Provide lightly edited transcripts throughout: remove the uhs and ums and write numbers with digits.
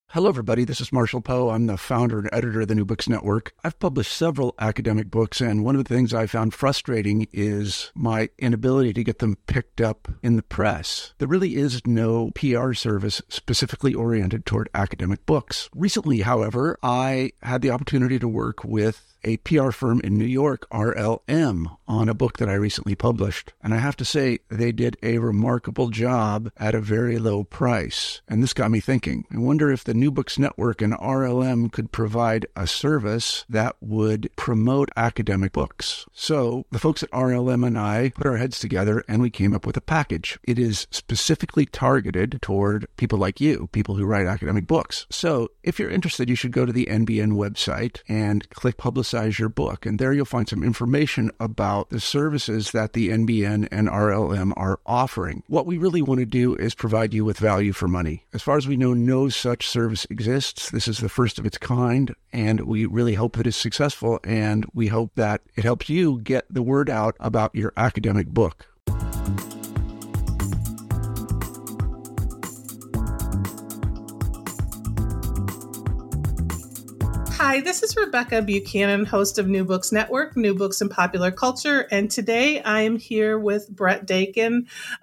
Hello, everybody. This is Marshall Poe. I'm the founder and editor of the New Books Network. I've published several academic books, and one of the things I found frustrating is my inability to get them picked up in the press. There really is no PR service specifically oriented toward academic books. Recently, however, I had the opportunity to work with a PR firm in New York, RLM, on a book that I recently published. And I have to say, they did a remarkable job at a very low price. And this got me thinking. I wonder if the New Books Network and RLM could provide a service that would promote academic books. So the folks at RLM and I put our heads together and we came up with a package. It is specifically targeted toward people like you, people who write academic books. So if you're interested, you should go to the NBN website and click Publicize Your Book. And there you'll find some information about the services that the NBN and RLM are offering. What we really want to do is provide you with value for money. As far as we know, no such service exists. This is the first of its kind, and we really hope that it's successful, and we hope that it helps you get the word out about your academic book. Hi, this is Rebecca Buchanan, host of New Books Network, New Books in Popular Culture, and today I am here with Brett Dakin,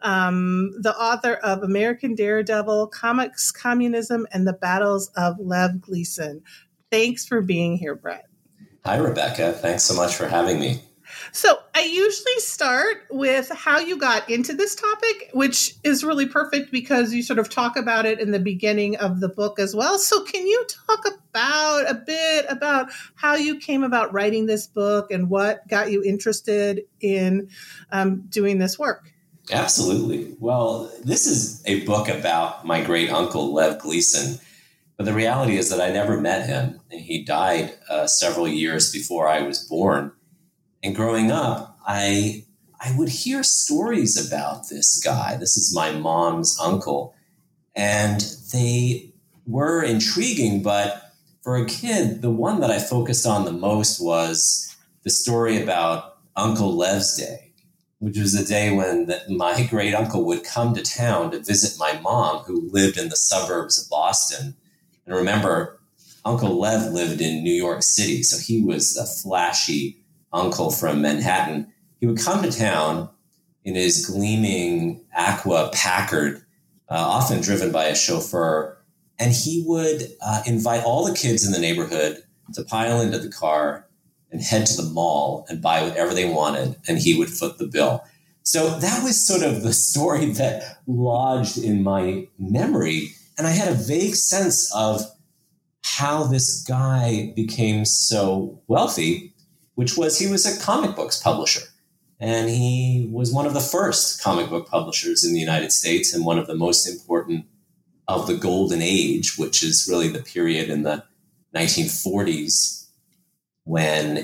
the author of American Daredevil, Comics, Communism, and the Battles of Lev Gleason. Thanks for being here, Brett. Hi, Rebecca. Thanks so much for having me. So I usually start with how you got into this topic, which is really perfect because you sort of talk about it in the beginning of the book as well. So can you talk about a bit about how you came about writing this book and what got you interested in doing this work? Absolutely. Well, this is a book about my great uncle, Lev Gleason. But the reality is that I never met him. He died several years before I was born. And growing up, I would hear stories about this guy. This is my mom's uncle. And they were intriguing, but for a kid, the one that I focused on the most was the story about Uncle Lev's Day, which was a day when my great uncle would come to town to visit my mom, who lived in the suburbs of Boston. And remember, Uncle Lev lived in New York City, so he was the flashy uncle from Manhattan. He would come to town in his gleaming Aqua Packard, often driven by a chauffeur, and he would invite all the kids in the neighborhood to pile into the car and head to the mall and buy whatever they wanted, and he would foot the bill. So that was sort of the story that lodged in my memory, and I had a vague sense of how this guy became so wealthy, which was he was a comic books publisher. And he was one of the first comic book publishers in the United States and one of the most important of the Golden Age, which is really the period in the 1940s when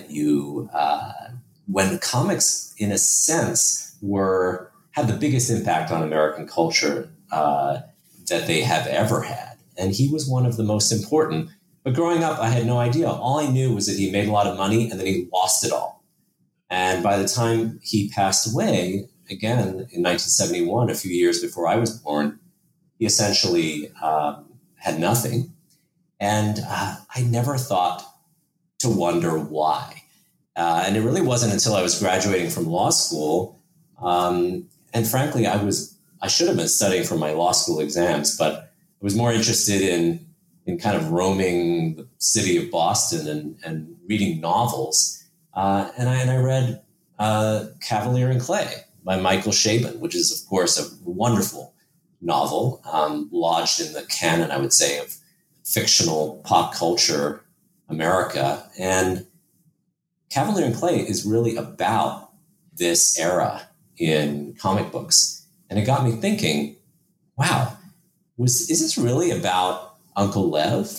when comics, in a sense, had the biggest impact on American culture that they have ever had. And he was one of the most important. But growing up, I had no idea. All I knew was that he made a lot of money and then he lost it all. And by the time he passed away, again, in 1971, a few years before I was born, he essentially had nothing. And I never thought to wonder why. And it really wasn't until I was graduating from law school. And frankly, I should have been studying for my law school exams, but I was more interested in kind of roaming the city of Boston and reading novels. And I read Cavalier and Clay by Michael Chabon, which is, of course, a wonderful novel lodged in the canon, I would say, of fictional pop culture America. And Cavalier and Clay is really about this era in comic books. And it got me thinking, wow, is this really about Uncle Lev?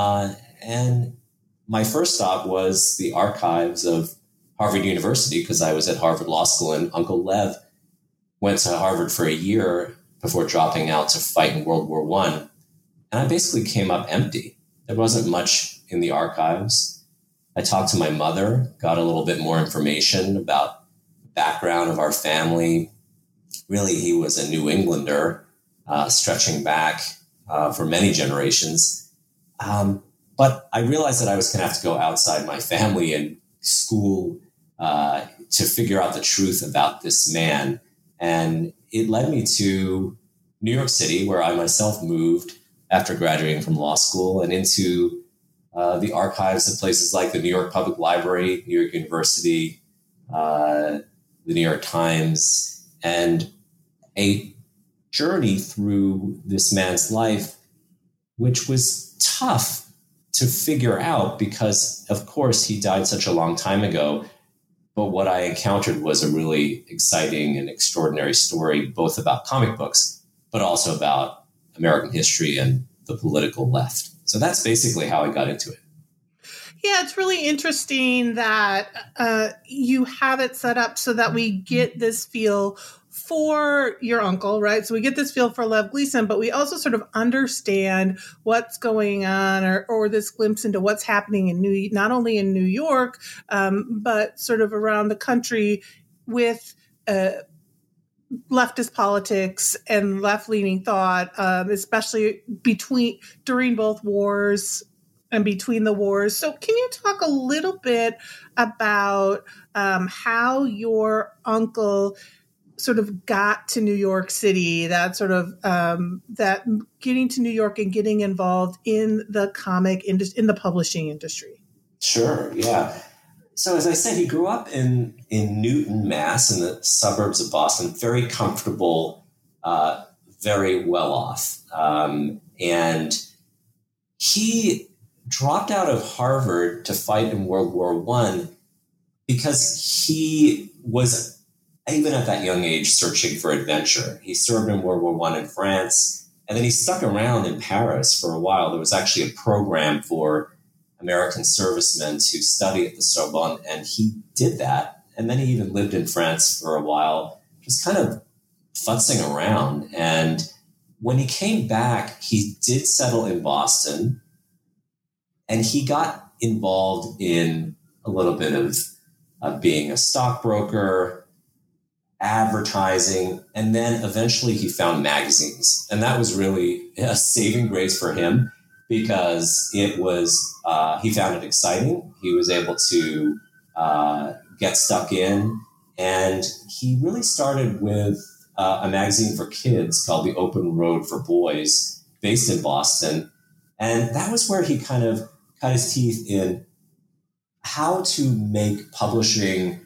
And my first stop was the archives of Harvard University, because I was at Harvard Law School, and Uncle Lev went to Harvard for a year before dropping out to fight in World War I. And I basically came up empty. There wasn't much in the archives. I talked to my mother, got a little bit more information about the background of our family. Really, he was a New Englander, stretching back for many generations. But I realized that I was going to have to go outside my family and school to figure out the truth about this man. And it led me to New York City, where I myself moved after graduating from law school, and into the archives of places like the New York Public Library, New York University, the New York Times, and a journey through this man's life, which was tough to figure out because, of course, he died such a long time ago. But what I encountered was a really exciting and extraordinary story, both about comic books, but also about American history and the political left. So that's basically how I got into it. Yeah, it's really interesting that you have it set up so that we get this feel for your uncle, right? So we get this feel for Lev Gleason, but we also sort of understand what's going on, or this glimpse into what's happening in not only in New York, but sort of around the country with leftist politics and left-leaning thought, especially during both wars and between the wars. So can you talk a little bit about how your uncle sort of got to New York City, that sort of that getting to New York and getting involved in the comic industry, in the publishing industry? Sure, yeah. So as I said, he grew up in Newton, Mass, in the suburbs of Boston, very comfortable, very well off. And he dropped out of Harvard to fight in World War I because he was, even at that young age, searching for adventure. He served in World War I in France, and then he stuck around in Paris for a while. There was actually a program for American servicemen to study at the Sorbonne, and he did that. And then he even lived in France for a while, just kind of futzing around. And when he came back, he did settle in Boston, and he got involved in a little bit of being a stockbroker, advertising, and then eventually he found magazines. And that was really a saving grace for him because it was, he found it exciting. He was able to get stuck in, and he really started with a magazine for kids called The Open Road for Boys, based in Boston. And that was where he kind of cut his teeth in how to make publishing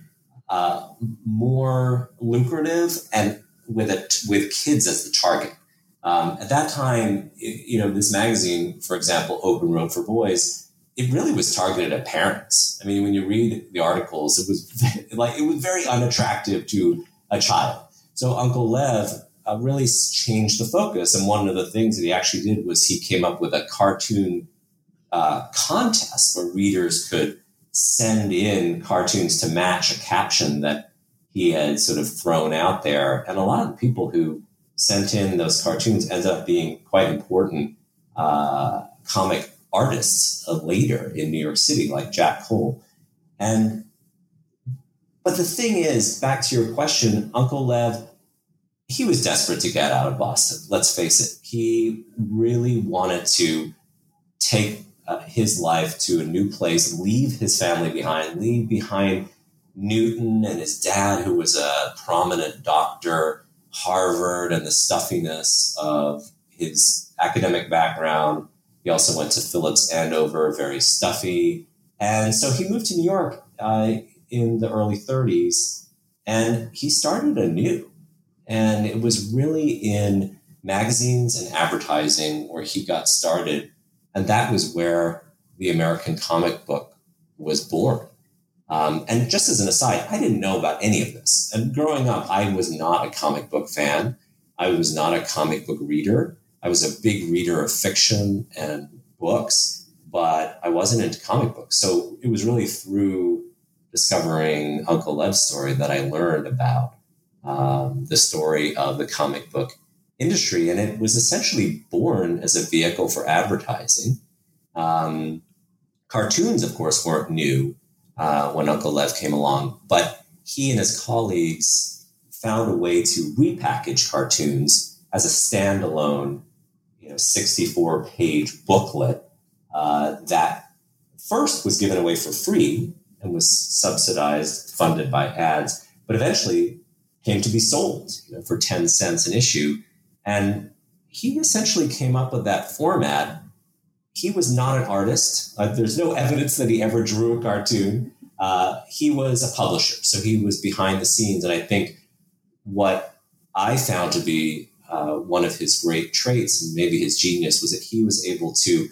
more lucrative and with kids as the target. At that time, this magazine, for example, Open Road for Boys, it really was targeted at parents. I mean, when you read the articles, it was very unattractive to a child. So Uncle Lev really changed the focus. And one of the things that he actually did was he came up with a cartoon contest where readers could send in cartoons to match a caption that he had sort of thrown out there. And a lot of the people who sent in those cartoons ended up being quite important comic artists later in New York City, like Jack Cole. But the thing is, back to your question, Uncle Lev, he was desperate to get out of Boston. Let's face it. He really wanted to take his life to a new place, leave his family behind, leave behind Newton and his dad, who was a prominent doctor, Harvard, and the stuffiness of his academic background. He also went to Phillips Andover, very stuffy. And so he moved to New York in the early 30s, and he started anew. And it was really in magazines and advertising where he got started. And that was where the American comic book was born. And just as an aside, I didn't know about any of this. And growing up, I was not a comic book fan. I was not a comic book reader. I was a big reader of fiction and books, but I wasn't into comic books. So it was really through discovering Uncle Lev's story that I learned about the story of the comic book industry. And it was essentially born as a vehicle for advertising. Cartoons, of course, weren't new when Uncle Lev came along, but he and his colleagues found a way to repackage cartoons as a standalone, 64-page booklet that first was given away for free and was subsidized, funded by ads, but eventually came to be sold for 10 cents an issue. And he essentially came up with that format. He was not an artist. There's no evidence that he ever drew a cartoon. He was a publisher, so he was behind the scenes. And I think what I found to be one of his great traits, and maybe his genius, was that he was able to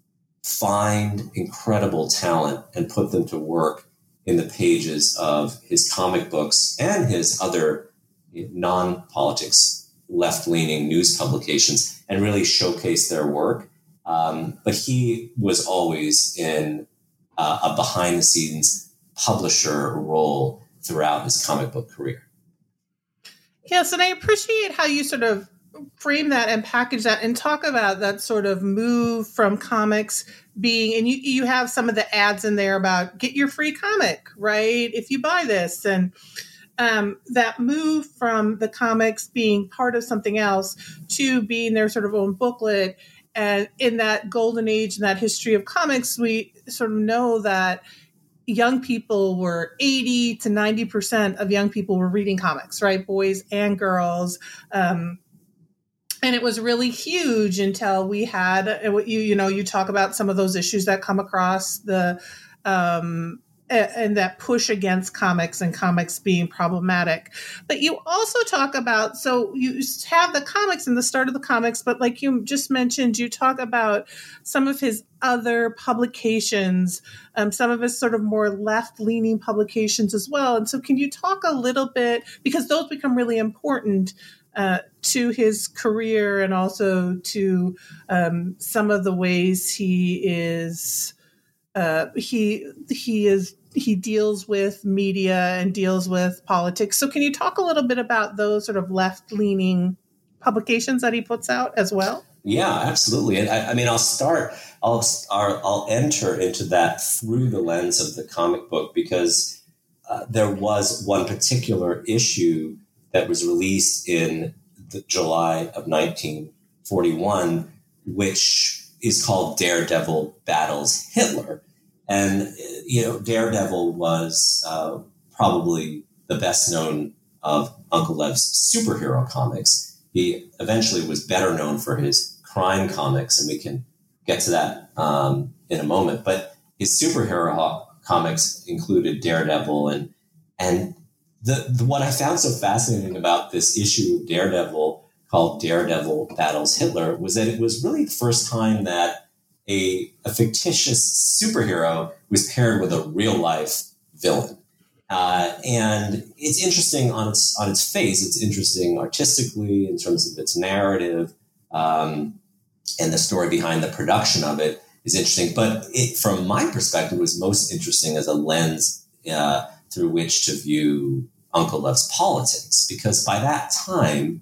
find incredible talent and put them to work in the pages of his comic books and his other non-politics, left-leaning news publications, and really showcase their work. But he was always in a behind-the-scenes publisher role throughout his comic book career. Yes, and I appreciate how you sort of frame that and package that and talk about that sort of move from comics being, and you have some of the ads in there about get your free comic, right? If you buy this, and that move from the comics being part of something else to being their sort of own booklet. And in that golden age and that history of comics, we sort of know that young people were 80 to 90% of young people were reading comics, right? Boys and girls. And it was really huge until we had, you talk about some of those issues that come across the, and that push against comics and comics being problematic. But you also talk about, so you have the comics and the start of the comics, but like you just mentioned, you talk about some of his other publications, some of his sort of more left-leaning publications as well. And so can you talk a little bit, because those become really important to his career and also to some of the ways he is he deals with media and deals with politics. So can you talk a little bit about those sort of left-leaning publications that he puts out as well? Yeah, absolutely. And I mean, I'll enter into that through the lens of the comic book, because there was one particular issue that was released in July of 1941, which is called Daredevil Battles Hitler. And, Daredevil was probably the best known of Uncle Lev's superhero comics. He eventually was better known for his crime comics, and we can get to that in a moment. But his superhero comics included Daredevil, and the what I found so fascinating about this issue of Daredevil called Daredevil Battles Hitler was that it was really the first time that a fictitious superhero was paired with a real life villain. And it's interesting on its face. It's interesting artistically in terms of its narrative, and the story behind the production of it is interesting. But from my perspective, was most interesting as a lens through which to view Uncle Lev's politics, because by that time,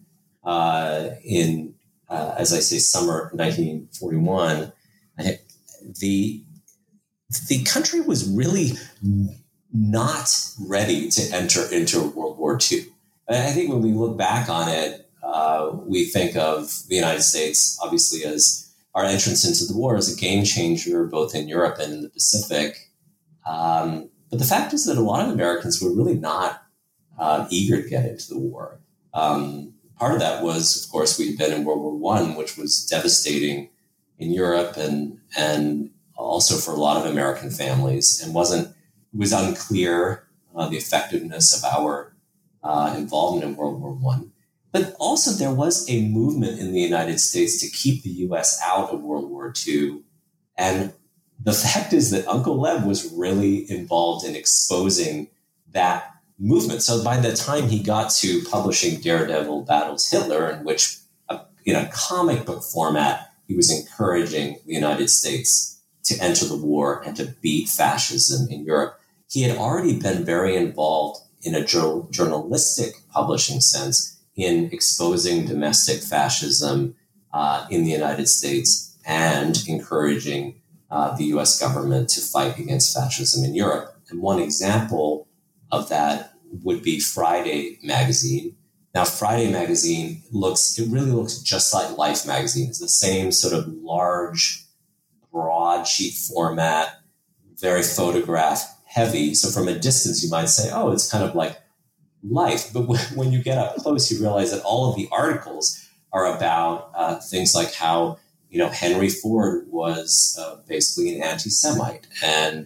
as I say, summer 1941, the country was really not ready to enter into World War II. And I think when we look back on it, we think of the United States, obviously, as our entrance into the war as a game changer, both in Europe and in the Pacific. But the fact is that a lot of Americans were really not eager to get into the war. Part of that was, of course, we had been in World War I, which was devastating in Europe and also for a lot of American families, and it was unclear the effectiveness of our involvement in World War I. But also there was a movement in the United States to keep the U.S. out of World War II. And the fact is that Uncle Lev was really involved in exposing that movement. So by the time he got to publishing Daredevil Battles Hitler, in which, in a comic book format, he was encouraging the United States to enter the war and to beat fascism in Europe, he had already been very involved in a journalistic publishing sense in exposing domestic fascism in the United States and encouraging the U.S. government to fight against fascism in Europe. And one example of that would be Friday magazine. Now, Friday magazine really looks just like Life magazine. It's the same sort of large broadsheet format, very photograph heavy. So from a distance, you might say, oh, it's kind of like life. But when you get up close, you realize that all of the articles are about things like how, Henry Ford was basically an anti-Semite, and,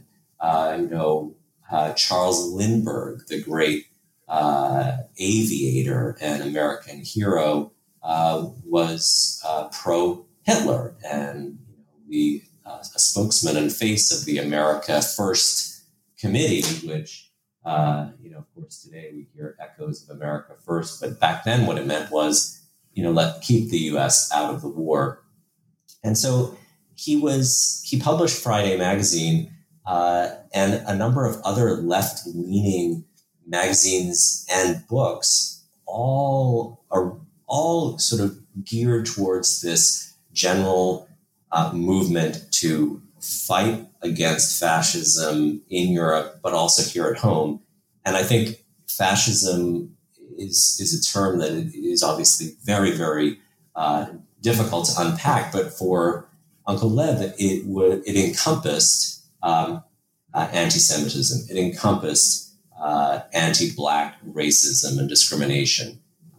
Charles Lindbergh, the great aviator and American hero, was pro-Hitler, and a spokesman and face of the America First Committee, which, of course, today we hear echoes of America First, but back then what it meant was, keep the U.S. out of the war. And so he published Friday Magazine and a number of other left-leaning magazines and books, all sort of geared towards this general movement to fight against fascism in Europe, but also here at home. And I think fascism is a term that is obviously very, very difficult to unpack. But for Uncle Lev, it encompassed anti-Semitism. It encompassed anti-Black racism and discrimination.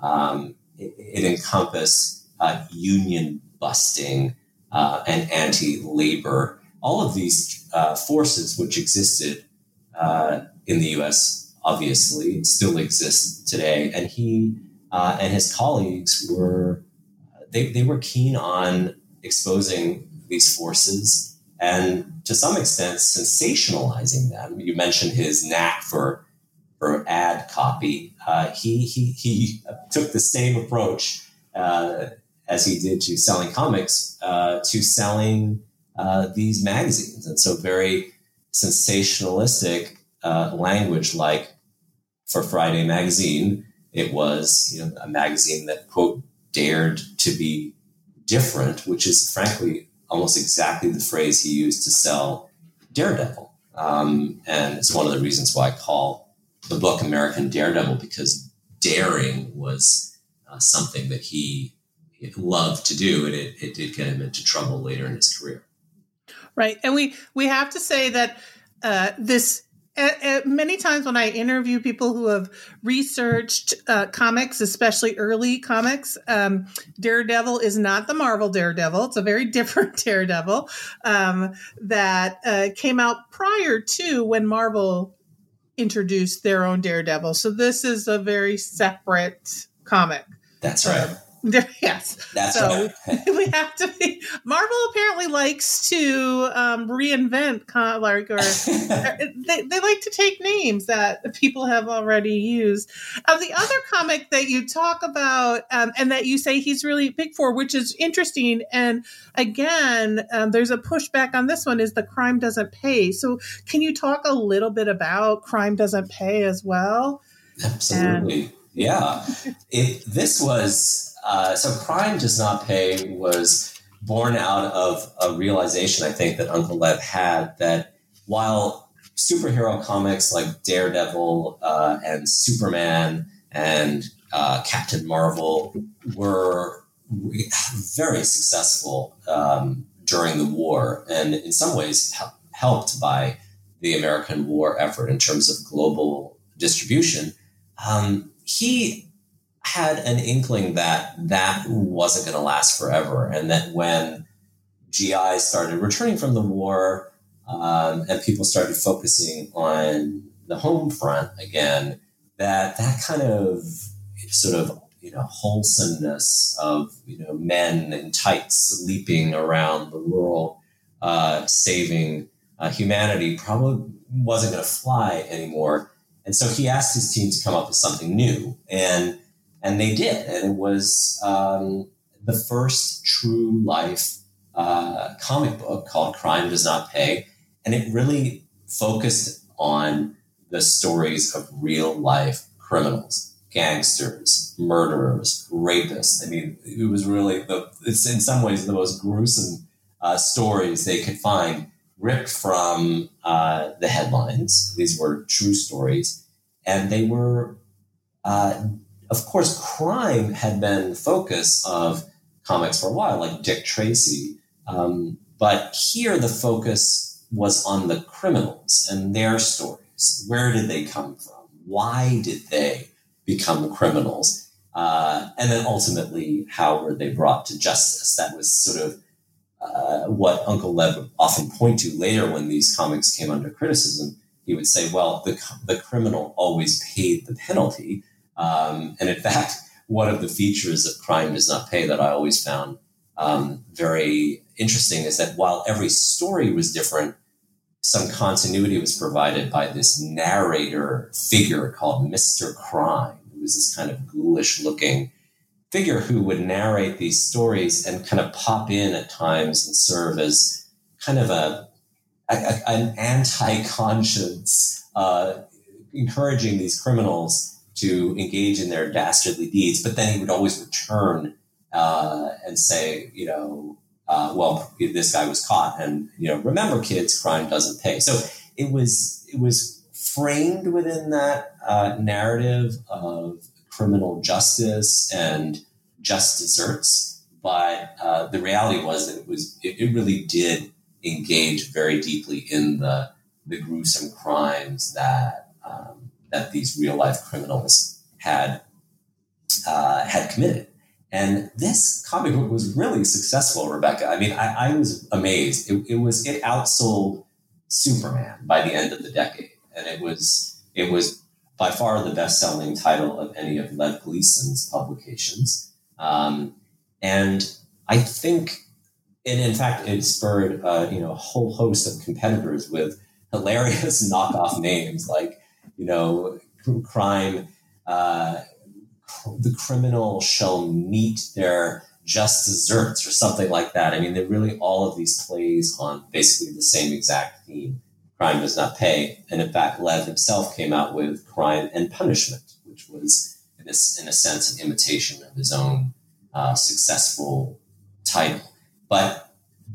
It encompassed union busting and anti-labor. All of these forces which existed in the U.S., obviously, still exist today. And he and his colleagues were keen on exposing these forces and, to some extent, sensationalizing them. You mentioned his knack for ad copy. He took the same approach as he did to selling comics, to selling these magazines. And so very sensationalistic language, like for Friday Magazine, it was a magazine that, quote, dared to be different, which is frankly almost exactly the phrase he used to sell Daredevil. And it's one of the reasons why I call the book American Daredevil, because daring was something that he loved to do, and it did get him into trouble later in his career. Right. And we have to say that this many times when I interview people who have researched comics, especially early comics, Daredevil is not the Marvel Daredevil. It's a very different Daredevil that came out prior to when Marvel introduced their own Daredevil. So this is a very separate comic. That's right. Yes. That's so right. we have to be. Marvel apparently likes to reinvent, they like to take names that people have already used. The other comic that you talk about and that you say he's really big for, which is interesting, and again, there's a pushback on this one, is the Crime Doesn't Pay. So can you talk a little bit about Crime Doesn't Pay as well? Absolutely. Yeah. This was... So Crime Does Not Pay was born out of a realization, I think, that Uncle Lev had, that while superhero comics like Daredevil and Superman and Captain Marvel were very successful during the war, and in some ways helped by the American war effort in terms of global distribution, he had an inkling that wasn't going to last forever, and that when GIs started returning from the war and people started focusing on the home front again, that kind of sort of wholesomeness of men in tights leaping around the world saving humanity probably wasn't going to fly anymore. And so he asked his team to come up with something new, and they did. And it was the first true life comic book called Crime Does Not Pay. And it really focused on the stories of real life criminals, gangsters, murderers, rapists. I mean, it was really, it's in some ways the most gruesome stories they could find, ripped from the headlines. These were true stories. And they were... of course, crime had been the focus of comics for a while, like Dick Tracy. But here the focus was on the criminals and their stories. Where did they come from? Why did they become criminals? And then ultimately, how were they brought to justice? That was sort of what Uncle Lev would often point to later when these comics came under criticism. He would say, well, the criminal always paid the penalty. And in fact, one of the features of Crime Does Not Pay that I always found very interesting is that while every story was different, some continuity was provided by this narrator figure called Mr. Crime, who was this kind of ghoulish-looking figure who would narrate these stories and kind of pop in at times and serve as kind of an anti-conscience, encouraging these criminals to engage in their dastardly deeds. But then he would always return and say, well, this guy was caught, and remember, kids, crime doesn't pay. So it was framed within that narrative of criminal justice and just desserts, but the reality was that it really did engage very deeply in the gruesome crimes that these real life criminals had committed. And this comic book was really successful, Rebecca. I mean, I was amazed. It outsold Superman by the end of the decade, and it was by far the best-selling title of any of Lev Gleason's publications. And I think, and in fact, it spurred a whole host of competitors with hilarious knockoff names like Crime. The criminal shall meet their just desserts or something like that. I mean, they're really all of these plays on basically the same exact theme. Crime Does Not Pay. And in fact, Lev himself came out with Crime and Punishment, which was, in a sense, an imitation of his own successful title. But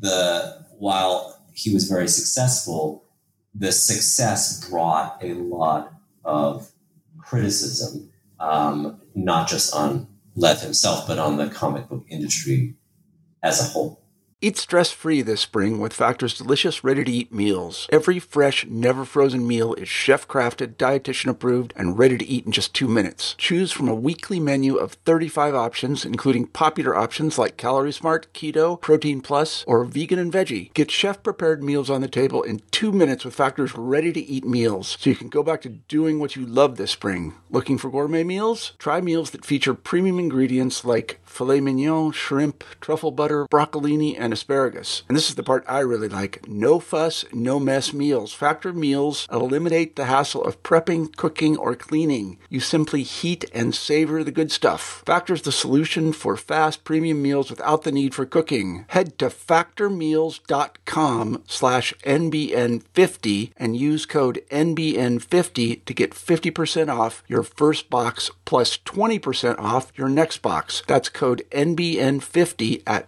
while he was very successful, the success brought a lot of criticism, not just on Lev himself, but on the comic book industry as a whole. Eat stress-free this spring with Factor's delicious, ready-to-eat meals. Every fresh, never-frozen meal is chef-crafted, dietitian-approved, and ready to eat in just 2 minutes. Choose from a weekly menu of 35 options, including popular options like Calorie Smart, Keto, Protein Plus, or Vegan and Veggie. Get chef-prepared meals on the table in 2 minutes with Factor's ready-to-eat meals, so you can go back to doing what you love this spring. Looking for gourmet meals? Try meals that feature premium ingredients like filet mignon, shrimp, truffle butter, broccolini, and asparagus. And this is the part I really like. No fuss, no mess meals. Factor meals eliminate the hassle of prepping, cooking, or cleaning. You simply heat and savor the good stuff. Factor's the solution for fast premium meals without the need for cooking. Head to factormeals.com/NBN50 and use code NBN50 to get 50% off your first box plus 20% off your next box. That's code NBN50 at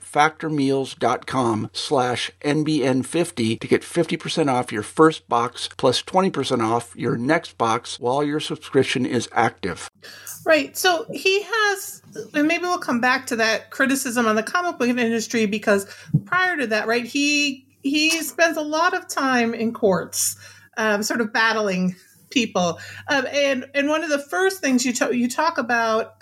factormeals.com/NBN50 to get 50% off your first box plus 20% off your next box while your subscription is active. Right. So he has, and maybe we'll come back to that criticism on the comic book industry, because prior to that, right, he spends a lot of time in courts, sort of battling people. And one of the first things you talk about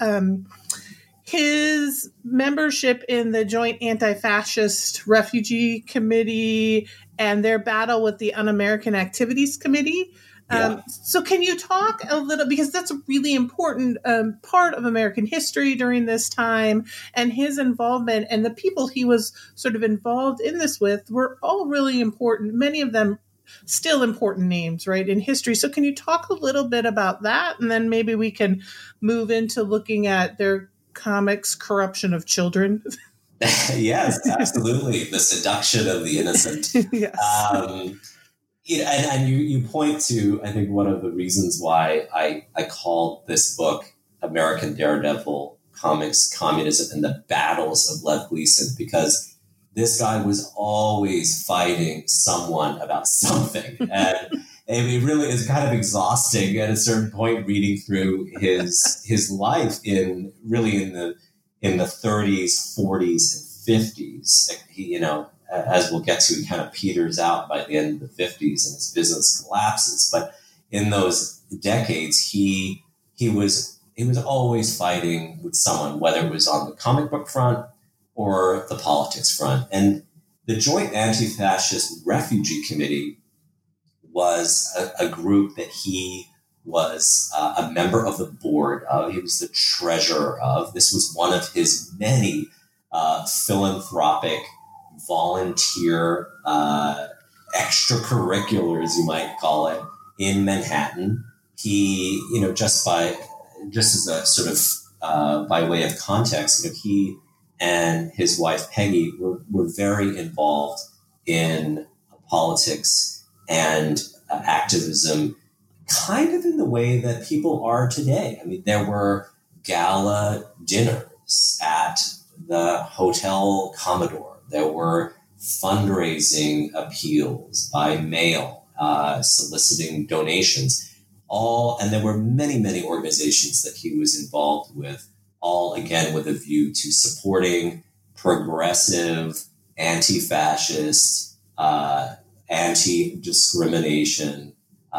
his membership in the Joint Anti-Fascist Refugee Committee and their battle with the Un-American Activities Committee. So can you talk a little, because that's a really important part of American history during this time, and his involvement and the people he was sort of involved in this with were all really important, many of them still important names, right, in history. So can you talk a little bit about that? And then maybe we can move into looking at their comics Corruption of Children. Yes, absolutely. The seduction of the innocent. Yes. And you point to, I think, one of the reasons why I called this book American Daredevil Comics, Communism, and the Battles of Lev Gleason, because this guy was always fighting someone about something. And it really is kind of exhausting at a certain point reading through his life in the 30s, 40s, and 50s. He, as we'll get to, he kind of peters out by the end of the 50s and his business collapses. But in those decades, he was always fighting with someone, whether it was on the comic book front or the politics front. And the Joint Anti-Fascist Refugee Committee was a group that he was a member of the board of. He was the treasurer of. This was one of his many philanthropic, volunteer extracurriculars, you might call it, in Manhattan. He, just as a sort of by way of context, he and his wife Peggy were very involved in politics and activism, kind of in the way that people are today. I mean, there were gala dinners at the Hotel Commodore. There were fundraising appeals by mail, soliciting donations. And there were many, many organizations that he was involved with, all again with a view to supporting progressive, anti-fascist, anti-discrimination,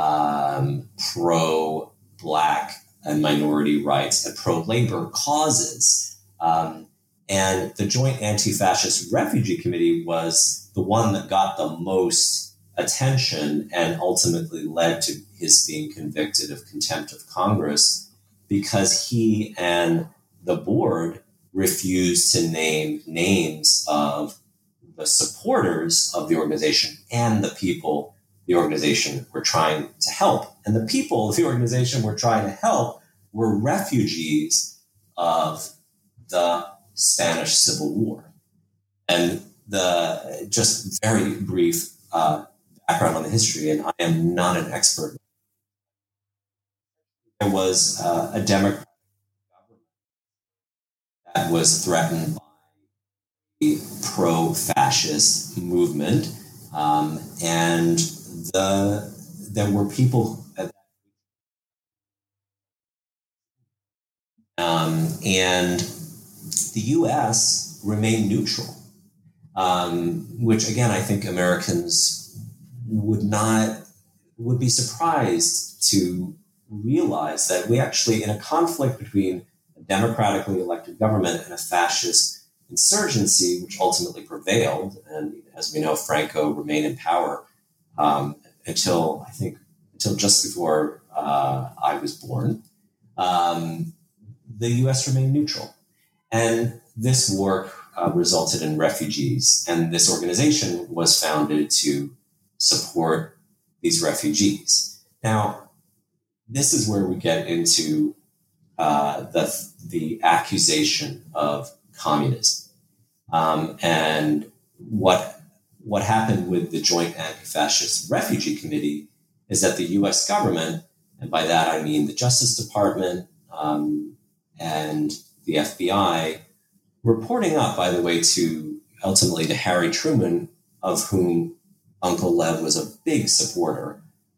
pro-Black and minority rights, and pro-labor causes. And the Joint Anti-Fascist Refugee Committee was the one that got the most attention and ultimately led to his being convicted of contempt of Congress, because he and the board refused to name names of the supporters of the organization and the people the organization were trying to help. And the people the organization were trying to help were refugees of the Spanish Civil War. And the just very brief background on the history, and I am not an expert. There was a Democratic government that was threatened by a pro-fascist movement, and there were people and the U.S. remained neutral, which again I think Americans would be surprised to realize that we actually, in a conflict between a democratically elected government and a fascist insurgency, which ultimately prevailed, and as we know, Franco remained in power until just before I was born. The U.S. remained neutral, and this work resulted in refugees, and this organization was founded to support these refugees. Now, this is where we get into the accusation of communism, and what happened with the Joint Anti-Fascist Refugee Committee is that the U.S. government, and by that I mean the Justice Department and the FBI, reporting up, by the way, ultimately to Harry Truman, of whom Uncle Lev was a big supporter.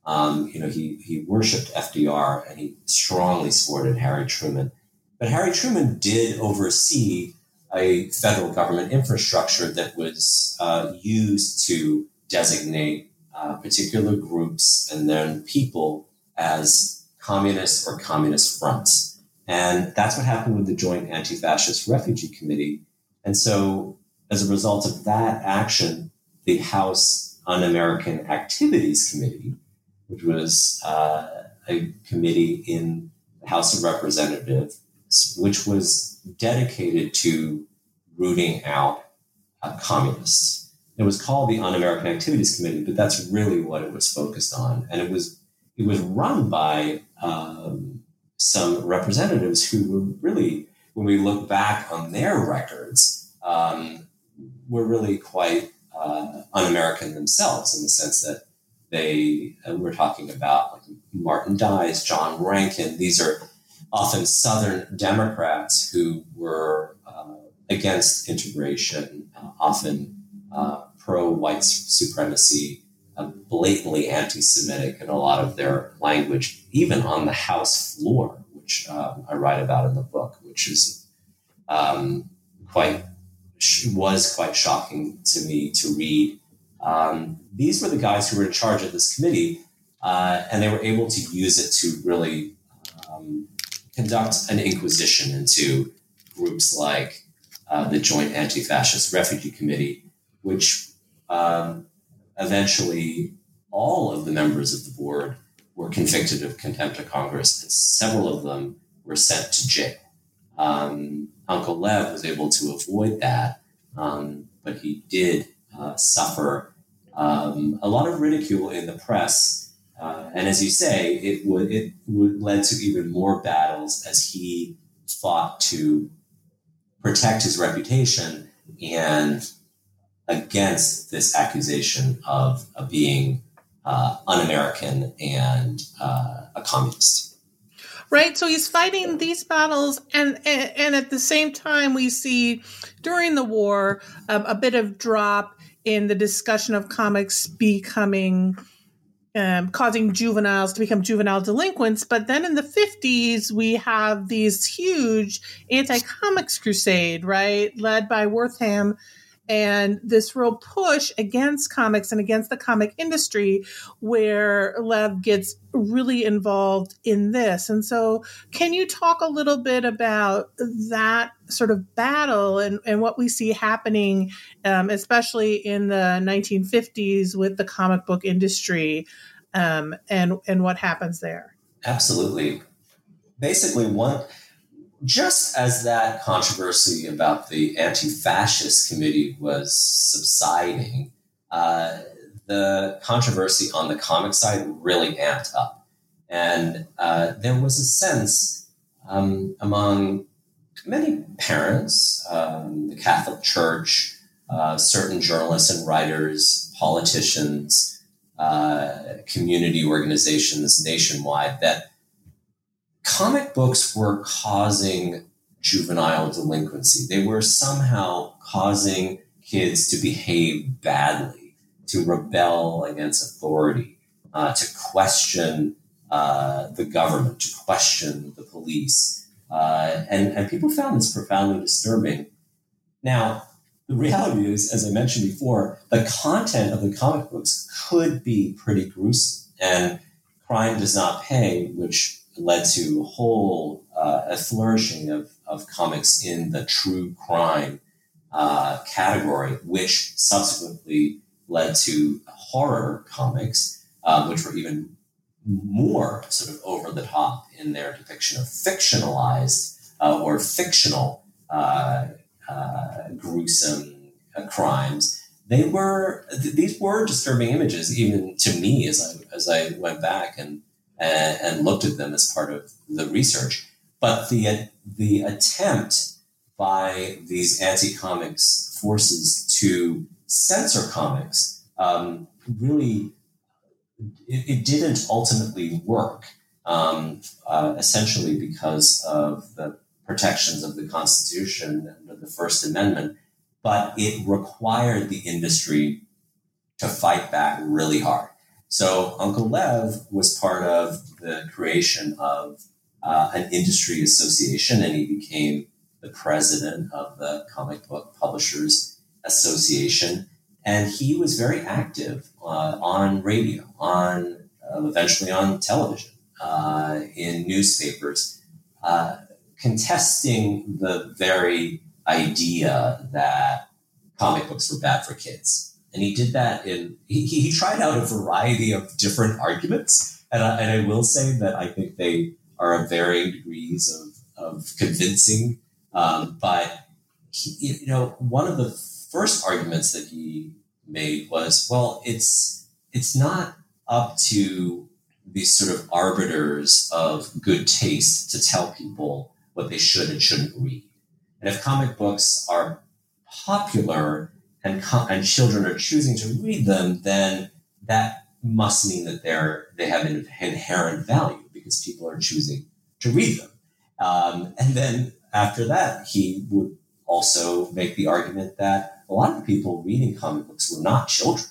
He worshipped FDR and he strongly supported Harry Truman. But Harry Truman did oversee a federal government infrastructure that was used to designate particular groups and then people as communist or communist fronts. And that's what happened with the Joint Anti-Fascist Refugee Committee. And so as a result of that action, the House Un-American Activities Committee, which was a committee in the House of Representatives, which was dedicated to rooting out communists. It was called the Un-American Activities Committee, but that's really what it was focused on. And it was run by some representatives who were really, when we look back on their records, were really quite un-American themselves, in the sense that we're talking about like Martin Dies, John Rankin. These are often Southern Democrats who were against integration, often pro-white supremacy, blatantly anti-Semitic in a lot of their language, even on the House floor, which I write about in the book, which is quite was quite shocking to me to read. These were the guys who were in charge of this committee, and they were able to use it to really conduct an inquisition into groups like the Joint Anti-Fascist Refugee Committee, which eventually all of the members of the board were convicted of contempt of Congress, and several of them were sent to jail. Uncle Lev was able to avoid that, but he did suffer a lot of ridicule in the press. And as you say, it led to even more battles as he fought to protect his reputation and against this accusation of being un-American and a communist. Right. So he's fighting these battles. And at the same time, we see during the war a bit of drop in the discussion of comics becoming causing juveniles to become juvenile delinquents. But then in the 50s, we have these huge anti-comics crusade, right, led by Wertham, and this real push against comics and against the comic industry where Lev gets really involved in this. And so can you talk a little bit about that sort of battle and what we see happening, especially in the 1950s with the comic book industry and what happens there? Absolutely. Basically, just as that controversy about the anti-fascist committee was subsiding, the controversy on the comic side really amped up. And there was a sense among many parents, the Catholic Church, certain journalists and writers, politicians, community organizations nationwide, that comic books were causing juvenile delinquency. They were somehow causing kids to behave badly, to rebel against authority, to question the government, to question the police. And people found this profoundly disturbing. Now, the reality is, as I mentioned before, the content of the comic books could be pretty gruesome. And Crime Does Not Pay, which led to a flourishing of comics in the true crime category, which subsequently led to horror comics, which were even more sort of over the top in their depiction of fictionalized or fictional gruesome crimes. These were disturbing images, even to me, as I went back and looked at them as part of the research. But the attempt by these anti-comics forces to censor comics really, it didn't ultimately work, essentially because of the protections of the Constitution and of the First Amendment. But it required the industry to fight back really hard. So Uncle Lev was part of the creation of an industry association, and he became the president of the Comic Book Publishers Association. And he was very active on radio, eventually on television, in newspapers, contesting the very idea that comic books were bad for kids. And he did that he tried out a variety of different arguments. And I will say that I think they are of varying degrees of convincing. But one of the first arguments that he made was, well, it's not up to these sort of arbiters of good taste to tell people what they should and shouldn't read. And if comic books are popular and children are choosing to read them, then that must mean that they have an inherent value because people are choosing to read them. And then after that, he would also make the argument that a lot of people reading comic books were not children.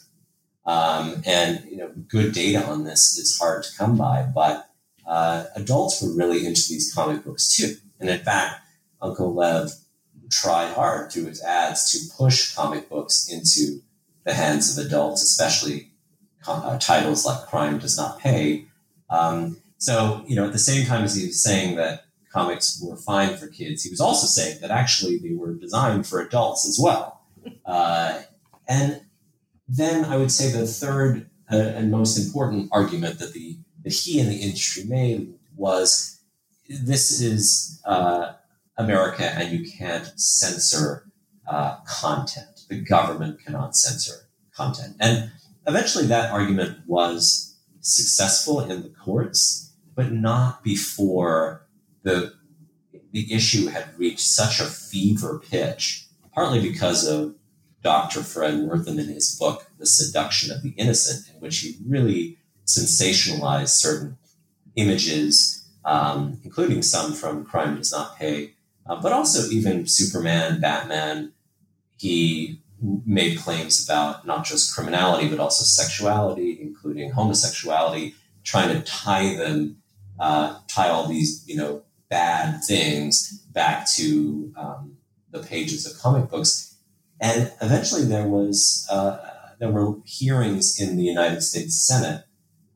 And good data on this is hard to come by, but adults were really into these comic books too. And in fact, Uncle Lev tried hard through his ads to push comic books into the hands of adults, especially titles like Crime Does Not Pay. So, at the same time as he was saying that comics were fine for kids, he was also saying that actually they were designed for adults as well. And then I would say the third and most important argument that he and the industry made was, this is America, and you can't censor content. The government cannot censor content. And eventually that argument was successful in the courts, but not before the issue had reached such a fever pitch, partly because of Dr. Fred Wortham in his book, The Seduction of the Innocent, in which he really sensationalized certain images, including some from Crime Does Not Pay, but also even Superman, Batman. He made claims about not just criminality, but also sexuality, including homosexuality, trying to tie all these, bad things back to the pages of comic books. And eventually there were hearings in the United States Senate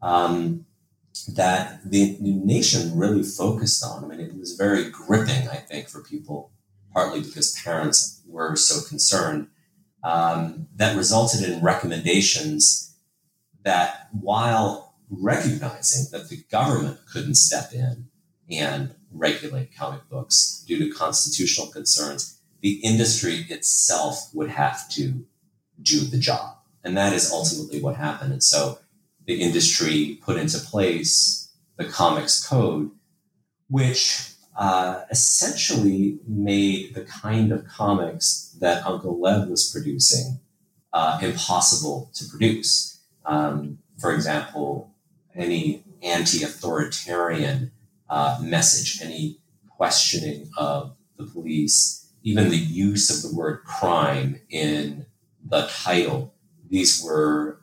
that the nation really focused on. I mean, it was very gripping, I think, for people, partly because parents were so concerned, that resulted in recommendations that, while recognizing that the government couldn't step in and regulate comic books due to constitutional concerns, the industry itself would have to do the job. And that is ultimately what happened. And so the industry put into place the Comics Code, which essentially made the kind of comics that Uncle Lev was producing impossible to produce. For example, any anti-authoritarian message, any questioning of the police, even the use of the word crime in the title, these were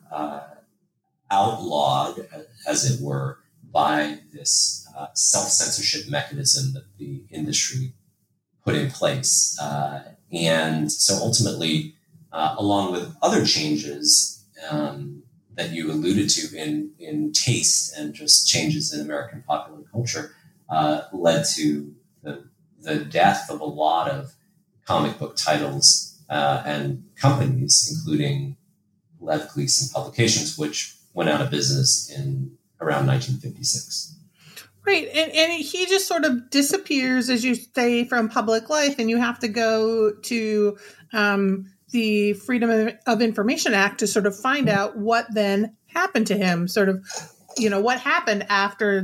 outlawed, as it were, by this self-censorship mechanism that the industry put in place. And so ultimately, along with other changes that you alluded to in taste and just changes in American popular culture, led to the death of a lot of comic book titles and companies, including Lev Gleason Publications, which went out of business in around 1956. Right. And he just sort of disappears, as you say, from public life, and you have to go to the Freedom of Information Act to sort of find out what then happened to him, sort of, what happened after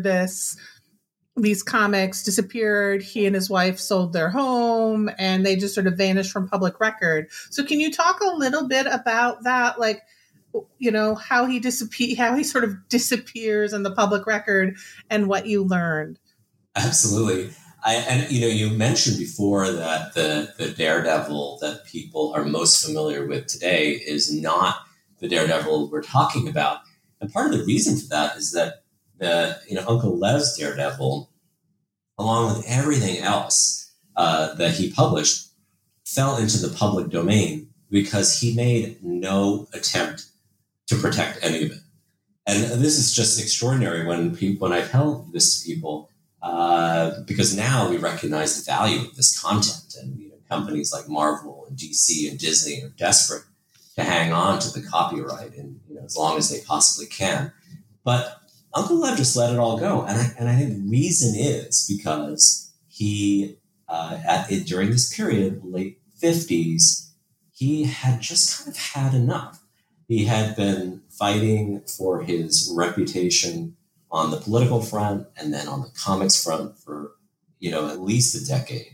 these comics disappeared. He and his wife sold their home, and they just sort of vanished from public record. So can you talk a little bit about that? Like, how he sort of disappears in the public record and what you learned. Absolutely. You mentioned before that the Daredevil that people are most familiar with today is not the Daredevil we're talking about. And part of the reason for that is that Uncle Lev's Daredevil, along with everything else that he published, fell into the public domain because he made no attempt to protect any of it. And this is just extraordinary when I tell this to people, because now we recognize the value of this content, and companies like Marvel and DC and Disney are desperate to hang on to the copyright and as long as they possibly can. But Uncle Lev just let it all go, and I think the reason is because he during this period, late 50s, he had just kind of had enough. He had been fighting for his reputation on the political front and then on the comics front for, at least a decade.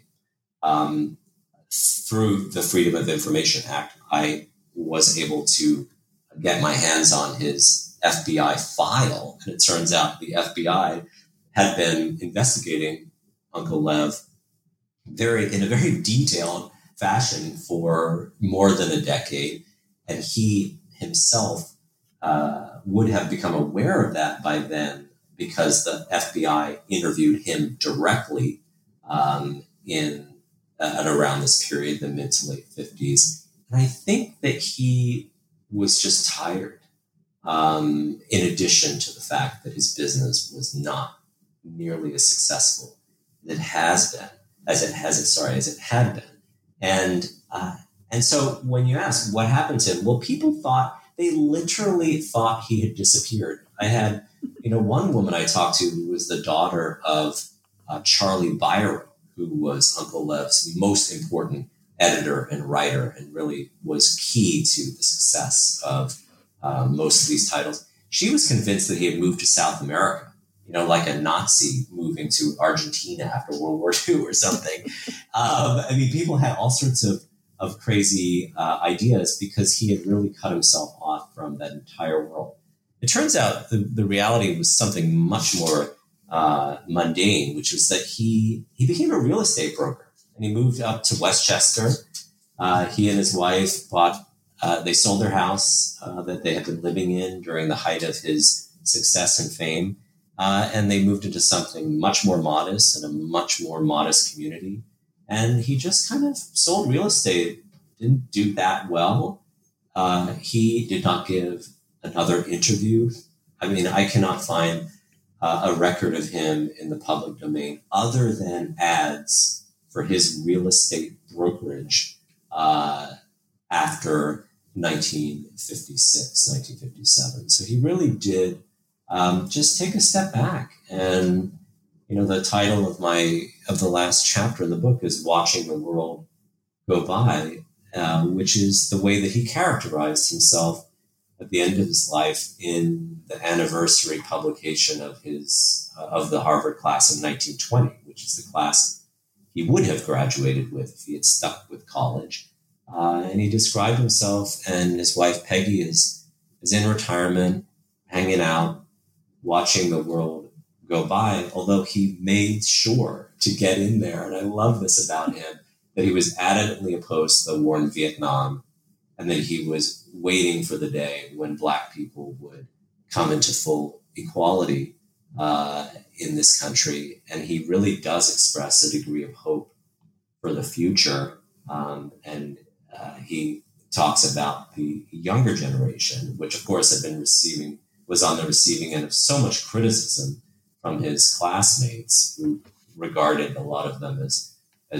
Through the Freedom of Information Act, I was able to get my hands on his FBI file. And it turns out the FBI had been investigating Uncle Lev in a very detailed fashion for more than a decade. And he himself would have become aware of that by then because the FBI interviewed him directly in at around this period, the mid to late 50s. And I think that he was just tired, in addition to the fact that his business was not nearly as successful as it had been. And so when you ask what happened to him, well, they literally thought he had disappeared. I had, one woman I talked to who was the daughter of Charlie Biro, who was Uncle Lev's most important editor and writer and really was key to the success of most of these titles. She was convinced that he had moved to South America, like a Nazi moving to Argentina after World War II or something. People had all sorts of crazy ideas because he had really cut himself off from that entire world. It turns out the reality was something much more mundane, which was that he became a real estate broker, and he moved up to Westchester. He and his wife they sold their house that they had been living in during the height of his success and fame, and they moved into something much more modest and a much more modest community. And he just kind of sold real estate, didn't do that well. He did not give another interview. I cannot find a record of him in the public domain other than ads for his real estate brokerage after 1956, 1957. So he really did just take a step back. And, the title of the last chapter of the book is Watching the World Go By, which is the way that he characterized himself at the end of his life in the anniversary publication of the Harvard class of 1920, which is the class he would have graduated with if he had stuck with college. And he described himself and his wife Peggy as in retirement, hanging out, watching the world go by, although he made sure to get in there. And I love this about him, that he was adamantly opposed to the war in Vietnam, and that he was waiting for the day when Black people would come into full equality in this country. And he really does express a degree of hope for the future. He talks about the younger generation, which of course was on the receiving end of so much criticism from his classmates, who regarded a lot of them as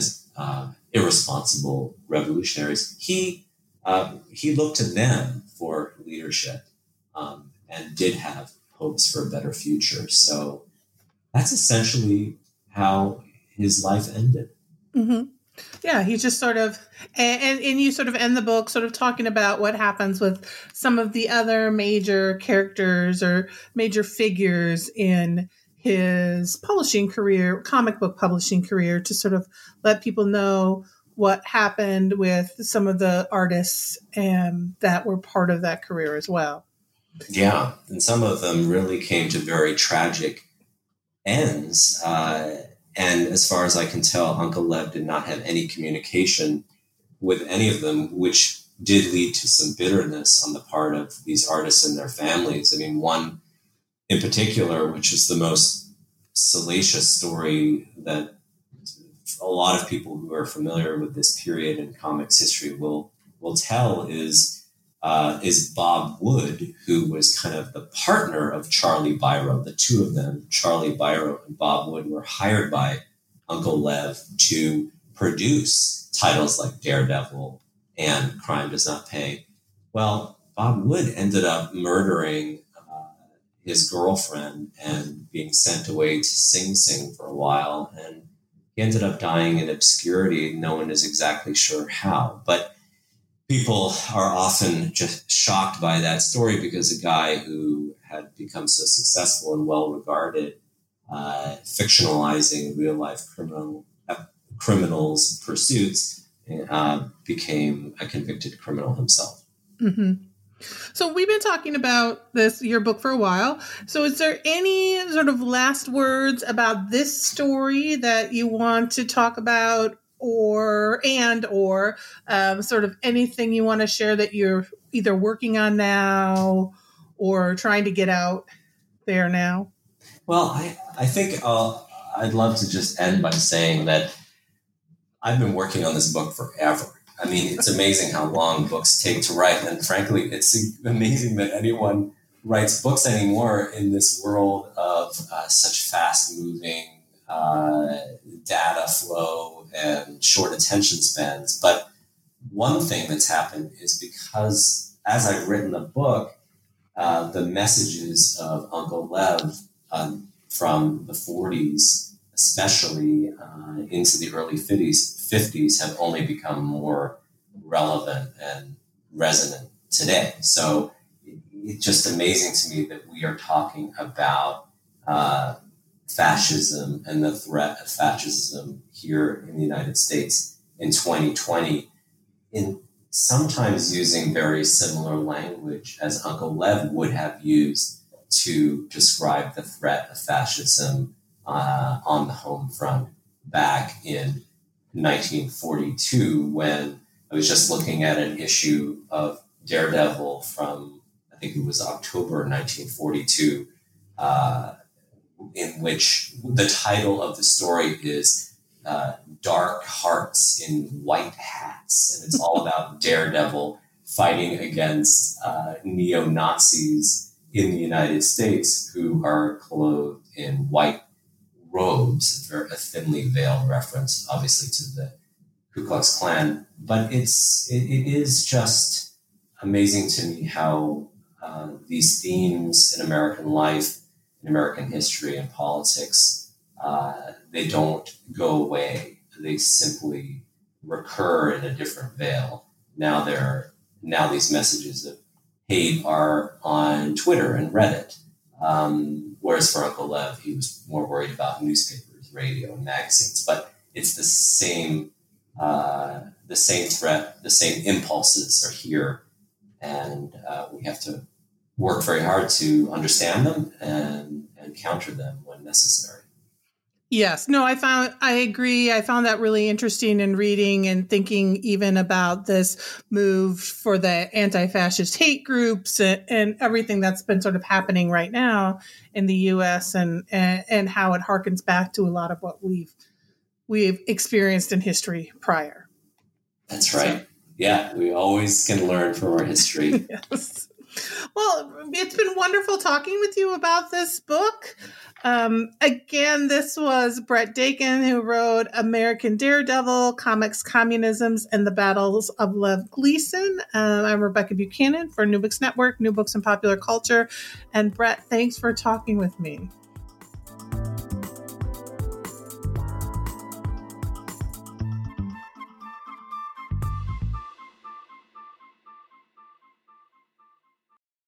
irresponsible revolutionaries. He looked to them for leadership and did have hopes for a better future. So that's essentially how his life ended. Mm-hmm. Yeah, he just sort of, and you sort of end the book sort of talking about what happens with some of the other major characters or major figures in his publishing career, comic book publishing career, to sort of let people know what happened with some of the artists that were part of that career as well. Yeah, and some of them really came to very tragic ends. And as far as I can tell, Uncle Lev did not have any communication with any of them, which did lead to some bitterness on the part of these artists and their families. One in particular, which is the most salacious story that a lot of people who are familiar with this period in comics history will tell, is Bob Wood, who was kind of the partner of Charlie Biro. The two of them, Charlie Biro and Bob Wood, were hired by Uncle Lev to produce titles like Daredevil and Crime Does Not Pay. Well, Bob Wood ended up murdering his girlfriend and being sent away to Sing Sing for a while. And he ended up dying in obscurity. No one is exactly sure how. But people are often just shocked by that story because a guy who had become so successful and well-regarded, fictionalizing real-life criminals' pursuits, became a convicted criminal himself. Mm-hmm. So we've been talking about your book for a while. So is there any sort of last words about this story that you want to talk about, or sort of anything you want to share that you're either working on now or trying to get out there now? Well, I think I'd love to just end by saying that I've been working on this book forever. I mean, it's amazing how long books take to write. And frankly, it's amazing that anyone writes books anymore in this world of such fast-moving data flow and short attention spans. But one thing that's happened is because as I've written the book, the messages of Uncle Lev from the 40s, especially into the early 50s, have only become more relevant and resonant today. So it's just amazing to me that we are talking about fascism and the threat of fascism here in the United States in 2020, in sometimes using very similar language as Uncle Lev would have used to describe the threat of fascism on the home front back in 1942, when I was just looking at an issue of Daredevil from, I think it was October 1942, in which the title of the story is Dark Hearts in White Hats. And it's all about Daredevil fighting against neo-Nazis in the United States who are clothed in white robes, a thinly veiled reference, obviously, to the Ku Klux Klan. But it is just amazing to me how these themes in American life, in American history and politics, they don't go away. They simply recur in a different veil. Now these messages of hate are on Twitter and Reddit. Whereas for Uncle Lev, he was more worried about newspapers, radio, and magazines. But it's the same threat, the same impulses are here, and we have to work very hard to understand them and counter them when necessary. Yes. No, I agree. I found that really interesting in reading and thinking even about this move for the anti-fascist hate groups and everything that's been sort of happening right now in the U.S. and how it harkens back to a lot of what we've experienced in history prior. That's right. Yeah, we always can learn from our history. Yes. Well, it's been wonderful talking with you about this book. Again, this was Brett Dakin, who wrote American Daredevil, Comics, Communisms, and the Battles of Lev Gleason. I'm Rebecca Buchanan for New Books Network, New Books and Popular Culture. And Brett, thanks for talking with me.